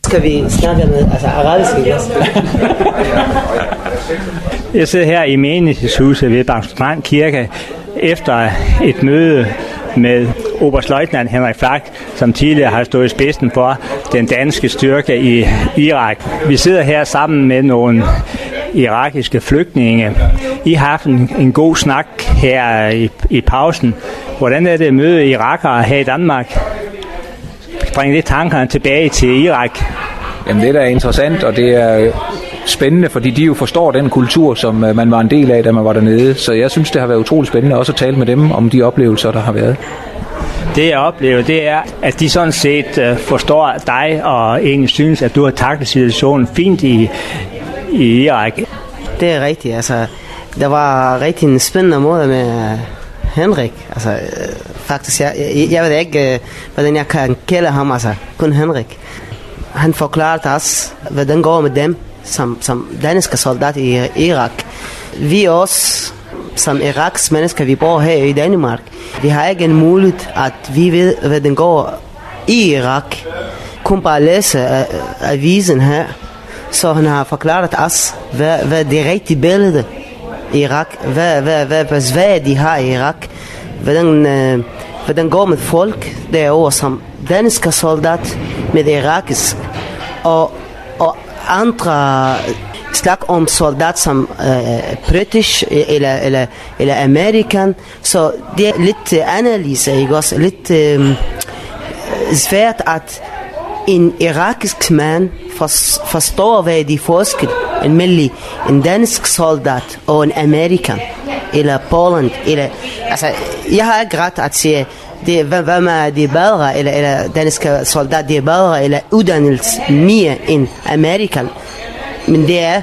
skal vi snakke med arabisk, ikke også? Jeg sidder her i menighedshuset ved Bangsund Kirke efter et møde med oberstløjtnant Henrik Flak, som tidligere har stået i spidsen for den danske styrke i Irak. Vi sidder her sammen med nogle irakiske flygtninge. I har haft en god snak her i pausen. Hvordan er det at møde irakere her i Danmark? Bring lidt tankerne tilbage til Irak. Jamen det er da interessant, og det er spændende, fordi de jo forstår den kultur, som man var en del af, da man var dernede. Så jeg synes, det har været utroligt spændende også at tale med dem om de oplevelser, der har været. Det jeg oplever, det er, at de sådan set forstår dig og egentlig synes, at du har taklet situationen fint i Irak. Det er rigtigt. Der var rigtig en spændende måde med Henrik. Faktisk, jeg ved ikke, hvordan jeg kan kalde ham. Kun Henrik. Han forklarede os, hvordan går med dem som danske soldater i Irak. Vi også, som Iraks mennesker, vi bor her i Danmark. Vi har ikke en mulighed, at vi ved, hvordan går i Irak. Kun bare læse avisen her. Så han har forklaret os, hvad det rigtige billede i Irak, hvad besvær de har i Irak, hvordan går med folk derovre som danske soldat med irakisk, og andre slag om soldat som British eller American, så det er lidt analyse, ikke også? Lidt svært at en irakisk mand forstår, hvad de forskel mellem en dansk soldat og en amerikan eller Poland eller jeg har ikke ret at sige det, hvad med de bedre eller danske soldat de er bedre eller uddannelse mere end amerikan, men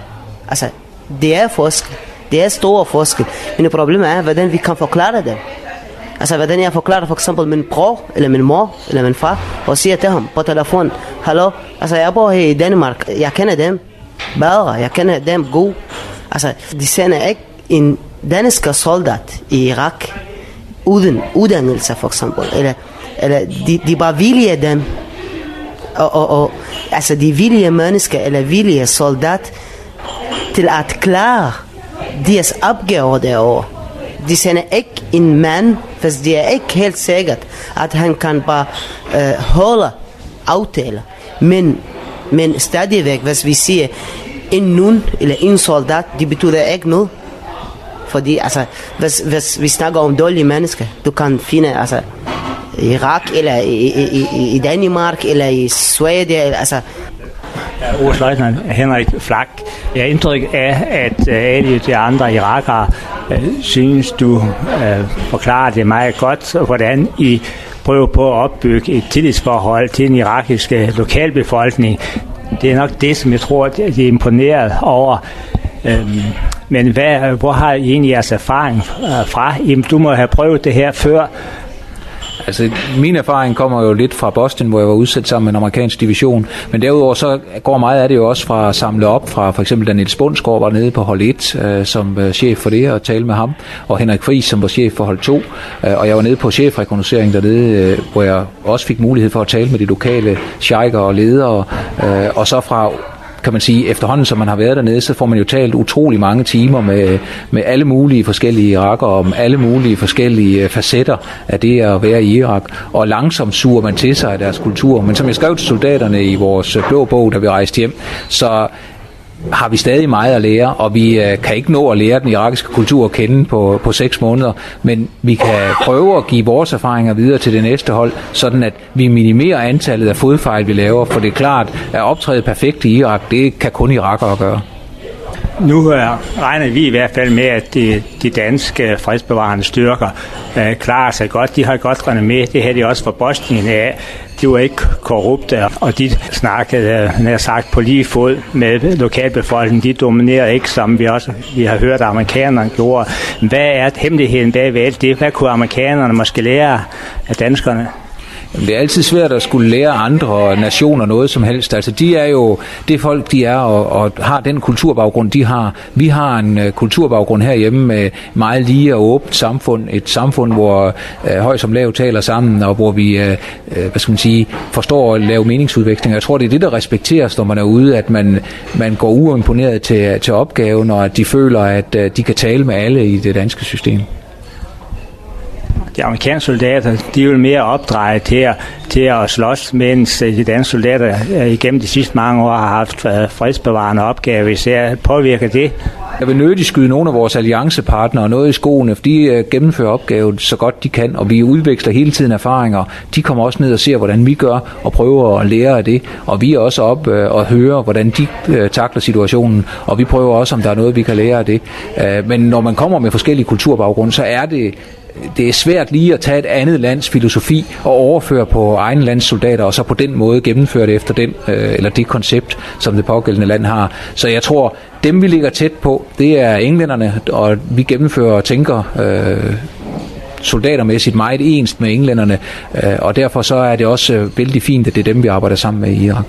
det er forskel, det er store forskel, men problemet er hvordan vi kan forklare det. Hvordan jeg forklarer for eksempel min bror, eller min mor, eller min far, og siger til ham på telefon, hallo, jeg bor her i Danmark, jeg kender dem bedre, jeg kender dem god. De sender ikke en dansk soldat i Irak, uden uddannelse for eksempel, eller de bare vilje dem, og de vilje mennesker, eller vilje soldat, til at klare deres opgaver derovre. De sender ikke en mand, hvis det er ikke helt sikkert, at han kan bare holde aftaler. Men stadigvæk, hvis vi siger en nun eller en soldat, det betyder ikke noget. Fordi hvis vi snakker om dårlige mennesker, du kan finde i Irak eller i Danmark eller i Sverige, Oberstløjtnant Henrik Flak, jeg har indtryk af, at alle de andre irakere synes, du forklarer det meget godt, hvordan I prøver på at opbygge et tillidsforhold til den irakiske lokalbefolkning. Det er nok det, som jeg tror, de er imponeret over. Men hvor har I egentlig jeres erfaring fra? Du må have prøvet det her før. Min erfaring kommer jo lidt fra Boston, hvor jeg var udsat sammen med en amerikansk division. Men derudover så går meget af det jo også fra at samle op fra for eksempel Daniel Spundsgaard var nede på hold 1 som chef for det og tale med ham. Og Henrik Friis, som var chef for hold 2. Og jeg var nede på chefrekognoscering dernede, hvor jeg også fik mulighed for at tale med de lokale sheiker og ledere. Og så fra kan man sige, efterhånden som man har været dernede, så får man jo talt utrolig mange timer med alle mulige forskellige irakere, om alle mulige forskellige facetter af det at være i Irak, og langsomt suger man til sig af deres kultur. Men som jeg skrev til soldaterne i vores blå bog, da vi rejste hjem, så har vi stadig meget at lære, og vi kan ikke nå at lære den irakiske kultur at kende på 6 måneder, men vi kan prøve at give vores erfaringer videre til det næste hold, sådan at vi minimerer antallet af fodfejl, vi laver, for det er klart, at optræde perfekt i Irak, det kan kun irakere gøre. Nu regner vi i hvert fald med, at de danske fredsbevarende styrker klarer sig godt. De har godt regnet med. Det havde de også for Bosnien af. De var ikke korrupte, og de snakkede, nær sagt, på lige fod med lokalbefolkningen. De dominerede ikke, som vi har hørt, at amerikanerne gjorde. Hvad er hemmeligheden bagved alt det? Hvad kunne amerikanerne måske lære af danskerne? Det er altid svært at skulle lære andre nationer noget som helst. Altså de er jo det folk, de er, og har den kulturbaggrund, de har. Vi har en kulturbaggrund herhjemme med meget lige og åbent samfund. Et samfund, hvor høj som lav taler sammen, og hvor vi forstår at lave meningsudveksling. Jeg tror, det er det, der respekteres, når man er ude, at man går uimponeret til opgaven, og at de føler, at de kan tale med alle i det danske system. De amerikanske soldater, de er jo mere opdrejet til at slås, mens de danske soldater igennem de sidste mange år har haft fredsbevarende opgave. Især påvirker det. Jeg vil nødig skyde nogle af vores alliancepartnere noget i skoene, for de gennemfører opgaven så godt de kan, og vi udveksler hele tiden erfaringer. De kommer også ned og ser, hvordan vi gør, og prøver at lære af det. Og vi er også op og hører, hvordan de takler situationen, og vi prøver også, om der er noget, vi kan lære af det. Men når man kommer med forskellige kulturbaggrunde, så er det er svært lige at tage et andet lands filosofi og overføre på egen lands soldater, og så på den måde gennemføre det efter den eller det koncept, som det pågældende land har. Så jeg tror, dem vi ligger tæt på, det er englænderne, og vi gennemfører og tænker soldatermæssigt meget enst med englænderne, og derfor så er det også vældig fint, at det er dem, vi arbejder sammen med i Irak.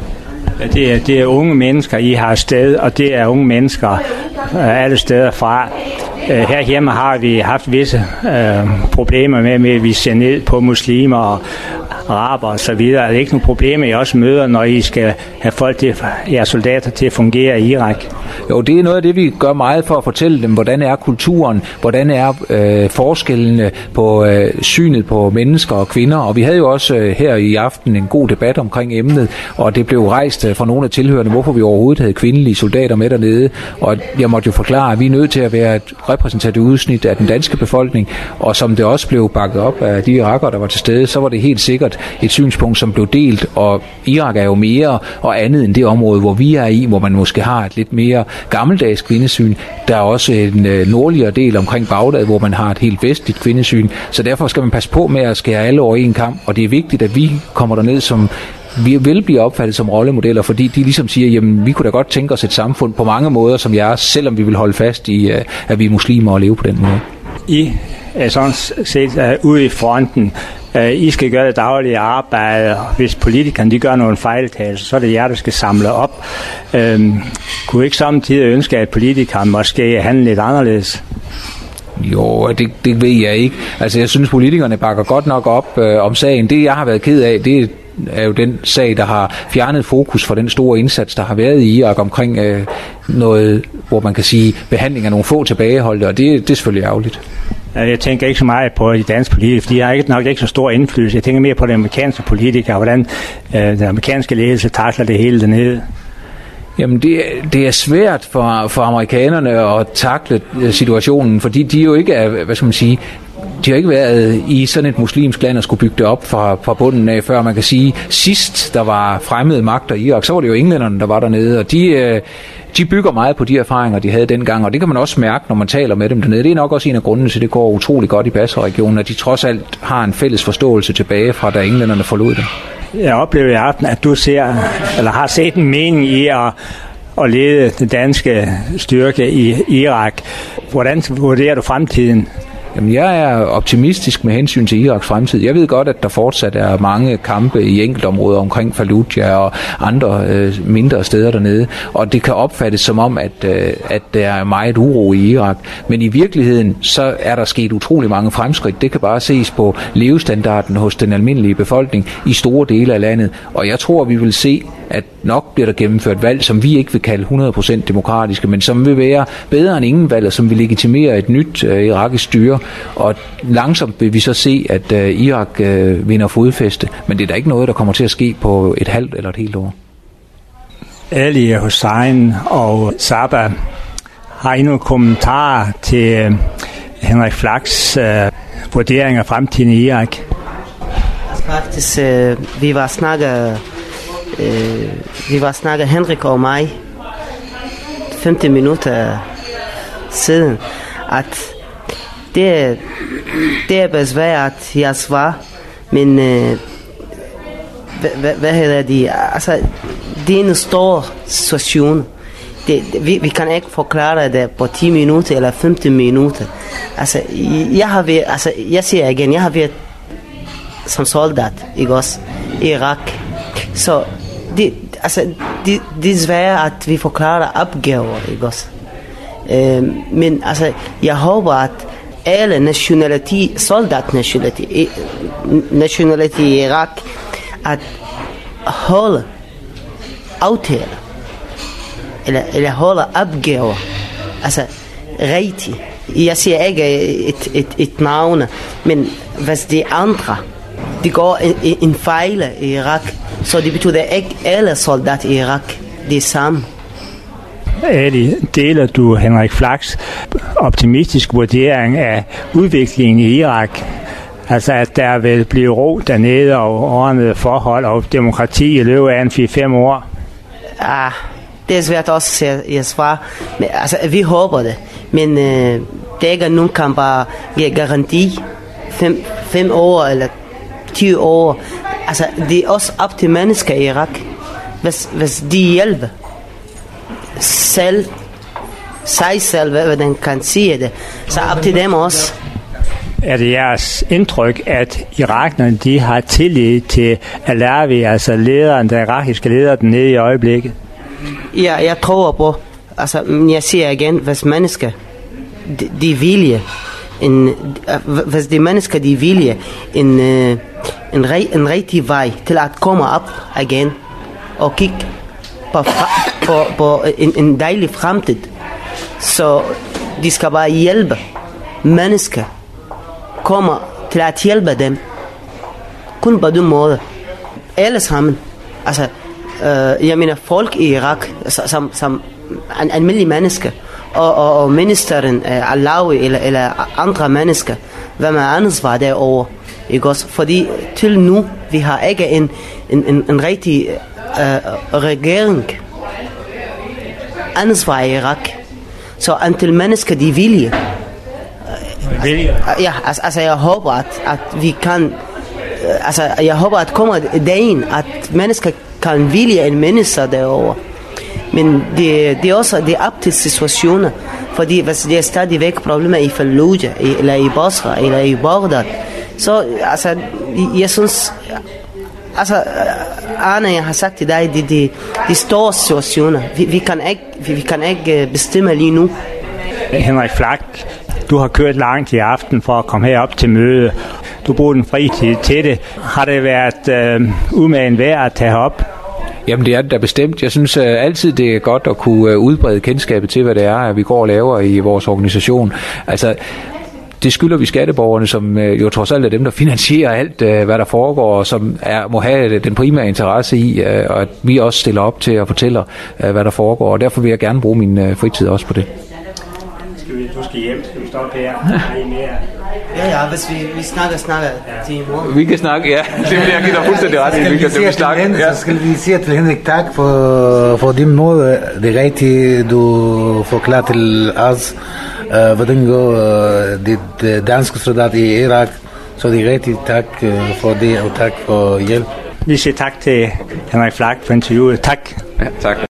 Det er unge mennesker, I har sted, og det er unge mennesker alle steder fra. Herhjemme har vi haft visse problemer med, at vi ser ned på muslimer og araber og så videre. Er det ikke nogle problemer, I også møder, når I skal have folk jeres soldater til at fungere i Irak? Jo, det er noget af det, vi gør meget for at fortælle dem, hvordan er kulturen, hvordan er forskellene på synet på mennesker og kvinder. Og vi havde jo også her i aften en god debat omkring emnet, og det blev rejst fra nogle af tilhørende, hvorfor vi overhovedet havde kvindelige soldater med dernede. Og jeg måtte jo forklare, at vi er nødt til at være et repræsentativt udsnit af den danske befolkning, og som det også blev bakket op af de irakere, der var til stede, så var det helt sikkert et synspunkt, som blev delt, og Irak er jo mere og andet end det område, hvor vi er i, hvor man måske har et lidt mere gammeldags kvindesyn. Der er også en nordligere del omkring Bagdad, hvor man har et helt vestligt kvindesyn, så derfor skal man passe på med at skære alle over en kamp, og det er vigtigt, at vi kommer derned som vi vil blive opfattet som rollemodeller, fordi de ligesom siger, jamen vi kunne da godt tænke os et samfund på mange måder som jeres, selvom vi vil holde fast i, at vi er muslimer og leve på den måde. I er sådan set ude i fronten. I skal gøre det daglige arbejde. Hvis politikerne de gør nogle fejltagelser, så er det jer, der skal samle op. Kunne ikke samtidig ønske, at politikerne måske handle lidt anderledes? Jo, det ved jeg ikke. Altså jeg synes, politikerne bakker godt nok op om sagen. Det jeg har været ked af, det er jo den sag, der har fjernet fokus fra den store indsats, der har været i Irak omkring noget, hvor man kan sige behandling af nogle få tilbageholdte, og det er selvfølgelig ærgerligt. Jeg tænker ikke så meget på de danske politikere, fordi de har nok ikke så stor indflydelse. Jeg tænker mere på de amerikanske politikere, hvordan den amerikanske ledelse takler det hele dernede. Jamen det er svært for amerikanerne at takle situationen, fordi de jo ikke er, hvad skal man sige, de har ikke været i sådan et muslimsk land og skulle bygge det op fra bunden af, før man kan sige, sidst der var fremmede magter i Irak, så var det jo englænderne, der var dernede, og de bygger meget på de erfaringer, de havde dengang, og det kan man også mærke, når man taler med dem dernede. Det er nok også en af grundene til, at det går utrolig godt i Basra-regionen, at de trods alt har en fælles forståelse tilbage fra, da englænderne forlod det. Jeg oplever i aften, at du har set en mening i at lede den danske styrke i Irak. Hvordan vurderer du fremtiden? Jamen, jeg er optimistisk med hensyn til Iraks fremtid. Jeg ved godt, at der fortsat er mange kampe i enkeltområder omkring Fallujah og andre mindre steder dernede, og det kan opfattes som om, at der er meget uro i Irak. Men i virkeligheden, så er der sket utrolig mange fremskridt. Det kan bare ses på levestandarden hos den almindelige befolkning i store dele af landet, og jeg tror, vi vil se, at nok bliver der gennemført valg, som vi ikke vil kalde 100% demokratiske, men som vil være bedre end ingen valg, og som vil legitimere et nyt irakisk styre. Og langsomt vil vi så se, at Irak vinder fodfæste, men det er da ikke noget, der kommer til at ske på et halvt eller et helt år. Ali Hussein og Saba, har I nogle kommentarer til Henrik Flaks vurdering af fremtiden i Irak? Faktisk, vi var snakket Henrik og mig 15 minutter siden, at det er besvært, at jeg svarer, men hvad hedder det? Altså, det er en stor situation. Vi kan ikke forklare det på 10 minutter eller 15 minutter. Altså, jeg siger igen, jeg har været som soldat, ikke også, i Irak. Så det er svært, at vi forklarer opgaver, ikke også. Men altså, jeg håber, at alle soldatnationalitet i Irak, at holde aftaler, eller holde opgaver, altså rigtigt. Jeg siger ikke et navn, men hvis de andre, de går en fejl i Irak, så det betyder ikke alle soldater i Irak det samme. Ali, deler du Henrik Flaks optimistisk vurdering af udviklingen i Irak? Altså, at der vil blive ro dernede og ordnede forhold og demokrati i løbet af 4-5 år? Det er svært også at svare. Men, altså, vi håber det. Men det er ikke nogen kan bare give garanti. 5 år eller 20 år. Altså, det er også op til mennesker i Irak. Hvis de hjælper sig selv, hvordan kan sige det, så op til dem også. Er det jeres indtryk, at irakerne, de har tillid til Alawi, altså lederen, den irakiske leder, den nede i øjeblikket? Ja, jeg tror på, altså, jeg siger igen, hvis mennesker, de vilje, hvis de mennesker, de vilje, en rigtig vej til at komme op igen, og kigge på en dejlig fremtid, så de skal bare hjælpe mennesker, kommer til at hjælpe dem, kun på den måde, alle sammen, altså, jeg mener folk i Irak, som almindelige mennesker, og ministeren, Alawi eller andre mennesker, hvem er ansvar derovre, ikke også? Fordi til nu, vi har ikke en rigtig regering, ansvar i Irak, så antal mennesker, de vilje. Ja, altså jeg håber, at vi kan, altså jeg håber, at kommer dagen, at mennesker kan vilje en menneske derovre. Men det er også det er op til situationer, fordi hvis det er stadigvæk problemer i Fallujah, eller i Basra, eller i Baghdad, så altså, jeg synes, altså, Arne, jeg har sagt til dig, de store situationer, vi kan ikke bestemme lige nu. Henrik Flak, du har kørt langt i aften for at komme herop til møde. Du bruger den fritid til det. Har det været umagen værd at tage op? Jamen det er det da bestemt. Jeg synes altid det er godt at kunne udbrede kendskabet til, hvad det er, vi går og laver i vores organisation. Altså det skylder vi skatteborgerne, som jo trods alt er dem, der finansierer alt, hvad der foregår, og som må have den primære interesse i, og at vi også stiller op til at fortælle, hvad der foregår. Og derfor vil jeg gerne bruge min fritid også på det. Du skal hjem. Skal vi stoppe her? Ja, hvis vi snakker til i morgen. Vi kan snakke, ja. Det vil jeg give dig fuldstændig ret i. Vi snakke. Så skal vi sige til Henrik tak for din måde. Det er rigtigt, du forklarer til os, hvordan går dit danske soldat i Irak. Så det er rigtigt, tak for det, og tak for hjælp. Vi siger tak til Henrik Flak for interviewet. Tak. Ja, tak.